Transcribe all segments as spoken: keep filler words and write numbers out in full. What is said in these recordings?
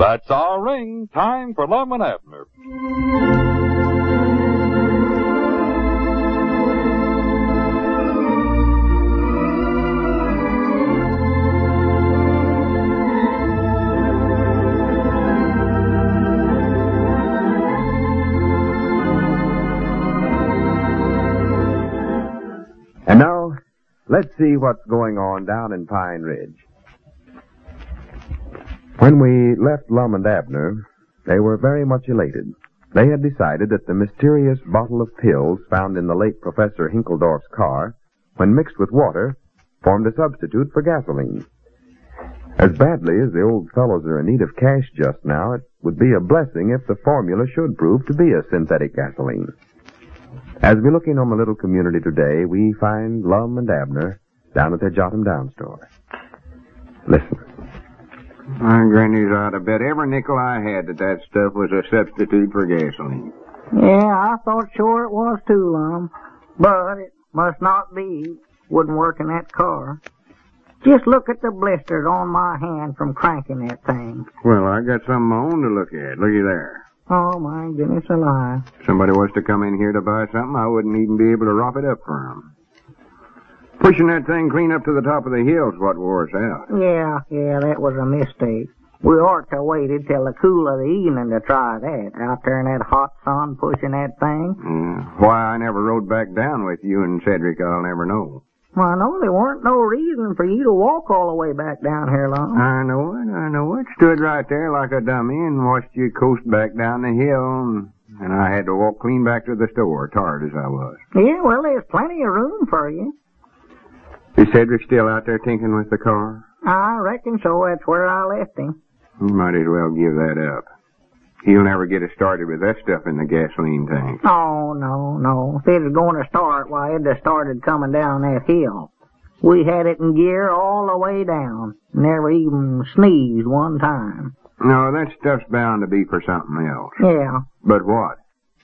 That's our ring. Time for Lum and Abner. And now, let's see what's going on down in Pine Ridge. When we left Lum and Abner, they were very much elated. They had decided that the mysterious bottle of pills found in the late Professor Hinkledorf's car, when mixed with water, formed a substitute for gasoline. As badly as the old fellows are in need of cash just now, it would be a blessing if the formula should prove to be a synthetic gasoline. As we look in on the little community today, we find Lum and Abner down at their Jot 'em Down store. Listen. My granny's ought to bet every nickel I had that that stuff was a substitute for gasoline. Yeah, I thought sure it was too, Lum. But it must not be. Wouldn't work in that car. Just look at the blisters on my hand from cranking that thing. Well, I got something of my own to look at. Looky there. Oh, my goodness alive. If somebody was to come in here to buy something, I wouldn't even be able to wrop it up for 'em. Pushing that thing clean up to the top of the hill's what wore us out. Yeah, yeah, that was a mistake. We ought to waited till the cool of the evening to try that. Out there in that hot sun pushing that thing. Yeah. Why I never rode back down with you and Cedric, I'll never know. Well, I know there weren't no reason for you to walk all the way back down here, Lum. I know it, I know it. Stood right there like a dummy and watched you coast back down the hill, and, and I had to walk clean back to the store, tired as I was. Yeah, well, there's plenty of room for you. Is Cedric still out there tinkering with the car? I reckon so. That's where I left him. You might as well give that up. He'll never get us started with that stuff in the gasoline tank. Oh, no, no. If it was going to start, why, it'd have started coming down that hill. We had it in gear all the way down. Never even sneezed one time. No, that stuff's bound to be for something else. Yeah. But what?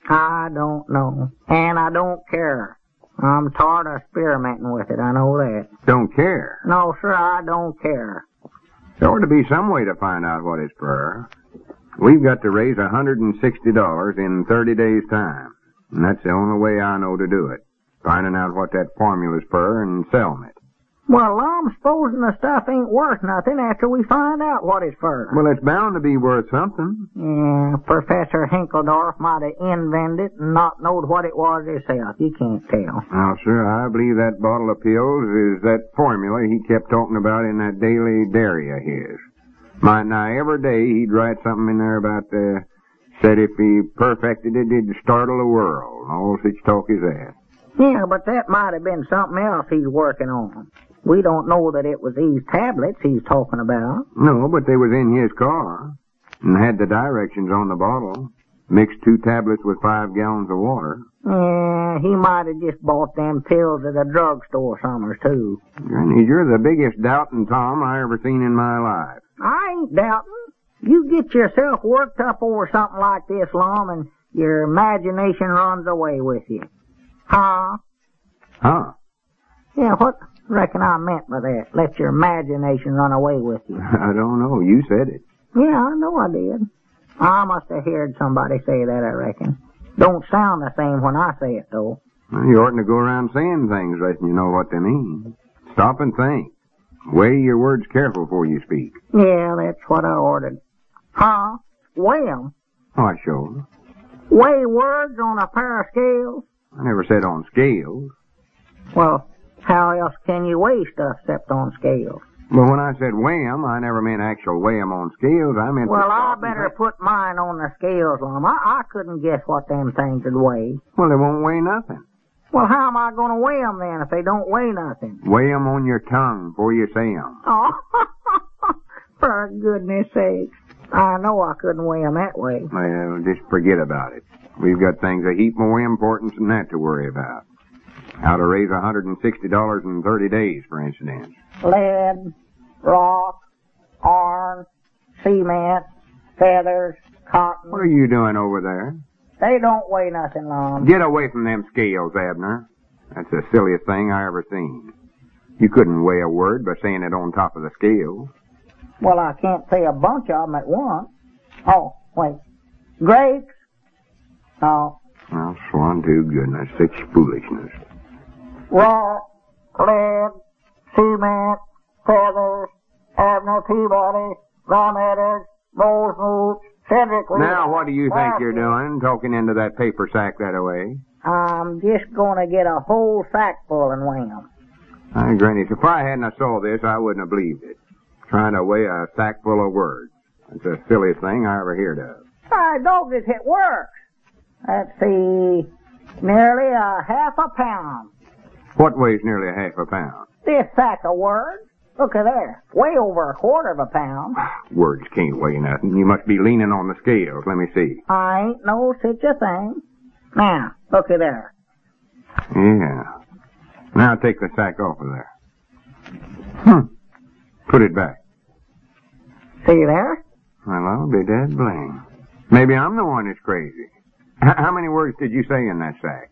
I don't know. And I don't care. I'm tired of experimenting with it, I know that. Don't care? No, sir, I don't care. There ought to be some way to find out what it's for. We've got to raise one hundred sixty dollars in thirty days' time. And that's the only way I know to do it. Finding out what that formula's for and selling it. Well, I'm supposing the stuff ain't worth nothing after we find out what it's for. Well, it's bound to be worth something. Yeah, Professor Hinkledorf might have invented it and not knowed what it was himself. You can't tell. Now, sir, I believe that bottle of pills is that formula he kept talking about in that daily diary of his. Might not every day he'd write something in there about, uh, said if he perfected it, it'd startle the world. And all such talk as that. Yeah, but that might have been something else he's working on. We don't know that it was these tablets he's talking about. No, but they was in his car. And had the directions on the bottle. Mixed two tablets with five gallons of water. Yeah, he might have just bought them pills at a drugstore somewhere, too. Granny, you're the biggest doubting Tom I ever seen in my life. I ain't doubting. You get yourself worked up over something like this, Lum, and your imagination runs away with you. Huh? Huh? Yeah, what reckon I meant by that? Let your imagination run away with you. I don't know. You said it. Yeah, I know I did. I must have heard somebody say that, I reckon. Don't sound the same when I say it, though. Well, you oughtn't to go around saying things letting you know what they mean. Stop and think. Weigh your words careful before you speak. Yeah, that's what I ordered. Huh? Weigh 'em? Oh, I sure. Weigh words on a pair of scales? I never said on scales. Well, how else can you weigh stuff except on scales? Well, when I said weigh 'em, I never meant actual weigh 'em on scales. I meant... Well, I better put mine on the scales, Lum. I, I couldn't guess what them things would weigh. Well, they won't weigh nothing. Well, how am I going to weigh 'em then if they don't weigh nothing? Weigh 'em on your tongue before you say 'em. Oh, for goodness sake. I know I couldn't weigh 'em that way. Well, just forget about it. We've got things a heap more importance than that to worry about. How to raise one hundred sixty dollars in thirty days, for instance. Lead, rock, iron, cement, feathers, cotton. What are you doing over there? They don't weigh nothing, Lum. Get away from them scales, Abner. That's the silliest thing I ever seen. You couldn't weigh a word by saying it on top of the scale. Well, I can't say a bunch of 'em at once. Oh, wait. Grapes? No. Well, swan to goodness, such foolishness. Rock, lead, cement, feathers, Abner Peabody, Ron Eddard, Rose Moot, Cedric Reed. Now, what do you think you're doing, talking into that paper sack that away? I'm just gonna get a whole sack full and weigh 'em. Hey, Granny, if I hadn't have saw this, I wouldn't have believed it. Trying to weigh a sack full of words. It's the silliest thing I ever heard of. By doggers, it works. Let's see, nearly a half a pound. What weighs nearly a half a pound? This sack of words. Look at there, way over a quarter of a pound. Words can't weigh nothing. You must be leaning on the scales. Let me see. I ain't no such a thing. Now, look at there. Yeah. Now take the sack off of there. Hmm. Put it back. See there? Well, I'll be dead blame. Maybe I'm the one that's crazy. H- how many words did you say in that sack?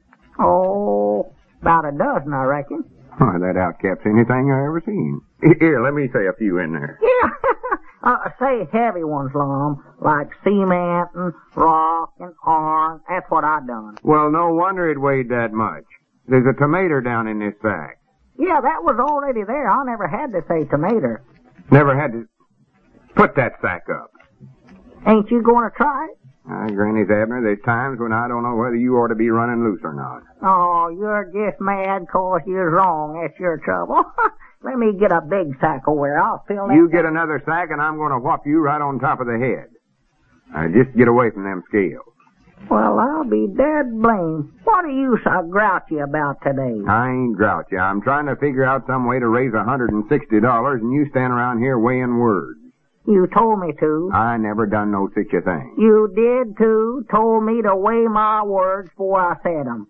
Oh, about a dozen, I reckon. Oh, that outcaps anything I ever seen. Here, let me say a few in there. Yeah. uh, say heavy ones, Lum, like cement and rock and iron. That's what I done. Well, no wonder it weighed that much. There's a tomato down in this sack. Yeah, that was already there. I never had to say tomato. Never had to put that sack up. Ain't you going to try it? Uh, Granny's Abner, there's times when I don't know whether you ought to be running loose or not. Oh, you're just mad 'cause you're wrong. That's your trouble. Let me get a big sack over there. I'll fill that. You get another sack and I'm going to whop you right on top of the head. Uh, just get away from them scales. Well, I'll be dead blamed. What are you so grouchy about today? I ain't grouchy. I'm trying to figure out some way to raise one hundred sixty dollars and you stand around here weighing words. You told me to. I never done no such a thing. You did too. Told me to weigh my words before I said 'em.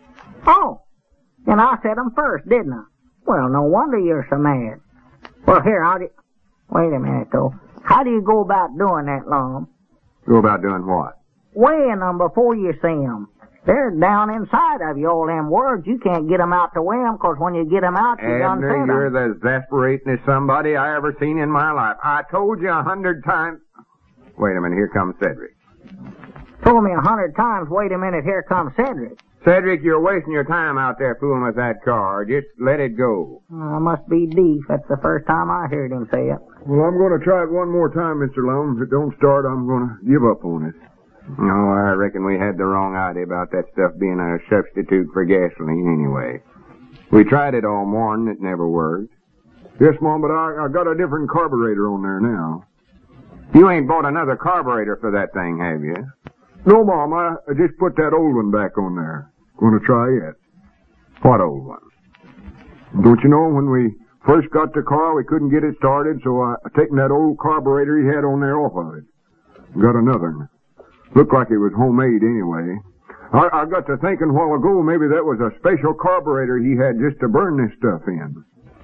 Oh, and I said 'em first, didn't I? Well, no wonder you're so mad. Well, here, how do you... Wait a minute, though. How do you go about doing that, Lum? Go about doing what? Weighing 'em before you see 'em. They're down inside of you, all them words. You can't get 'em out to weigh 'em, 'cause when you get 'em out, you done Abner, said 'em. you're the exasperatingest somebody I ever seen in my life. I told you a hundred times... Wait a minute, here comes Cedric. Told me a hundred times, wait a minute, here comes Cedric. Cedric, you're wasting your time out there fooling with that car. Just let it go. Uh, must be deef. That's the first time I heard him say it. Well, I'm going to try it one more time, Mister Lum. If it don't start, I'm going to give up on it. No, I reckon we had the wrong idea about that stuff being a substitute for gasoline anyway. We tried it all morning. It never worked. Yes, Mom, but I, I got a different carburetor on there now. You ain't bought another carburetor for that thing, have you? No, Mom, I, I just put that old one back on there. Going to try it. What old one? Don't you know, when we first got the car, we couldn't get it started, so I, I taken that old carburetor he had on there off of it. Got another one. Looked like it was homemade anyway. I, I got to thinking a while ago maybe that was a special carburetor he had just to burn this stuff in.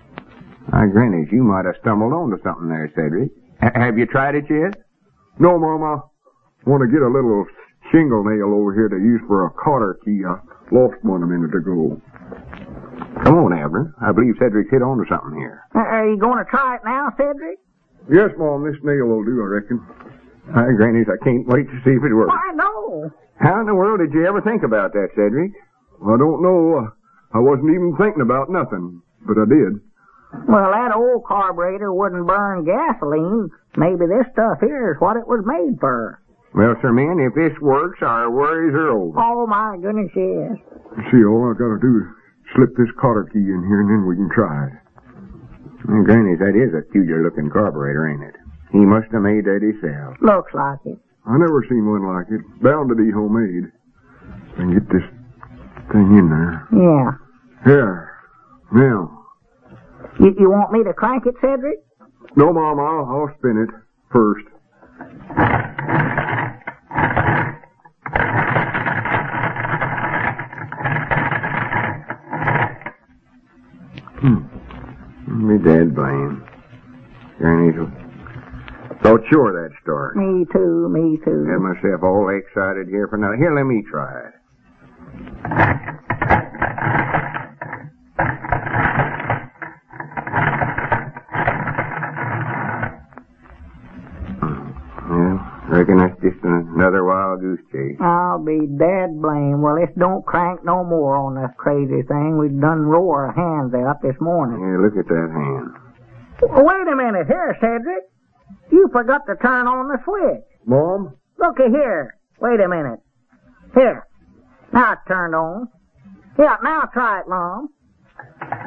My grannies, you might have stumbled onto something there, Cedric. H- have you tried it yet? No, Mom, I want to get a little shingle nail over here to use for a cotter key. I lost one a minute ago. Come on, Abner. I believe Cedric's hit onto something here. Uh, are you going to try it now, Cedric? Yes, Mom, this nail will do, I reckon. Hi, Grannies, I can't wait to see if it works. Why, no. How in the world did you ever think about that, Cedric? I don't know. I wasn't even thinking about nothing, but I did. Well, that old carburetor wouldn't burn gasoline. Maybe this stuff here is what it was made for. Well, sir, man, if this works, our worries are over. Oh, my goodness, yes. See, all I gotta do is slip this cotter key in here and then we can try it. Well, Grannies, that is a peculiar-looking carburetor, ain't it? He must have made that himself. Looks like it. I never seen one like it. Bound to be homemade. And get this thing in there. Yeah. There. Now. You, you want me to crank it, Cedric? No, Mom, I'll, I'll spin it first. Hmm. Me dead blame. Grannies, thought sure that'd start. Me too, me too. Had myself all excited here for nothing. Here, let me try it. Well, reckon that's Another wild goose chase. I'll be dead blamed. Well, this don't crank no more on this crazy thing. We done roar our hands out this morning. Yeah, look at that hand. Wait a minute here, Cedric. You forgot to turn on the switch. Mom? Looky here. Wait a minute. Here. Now it's turned on. Yeah, now try it, Mom.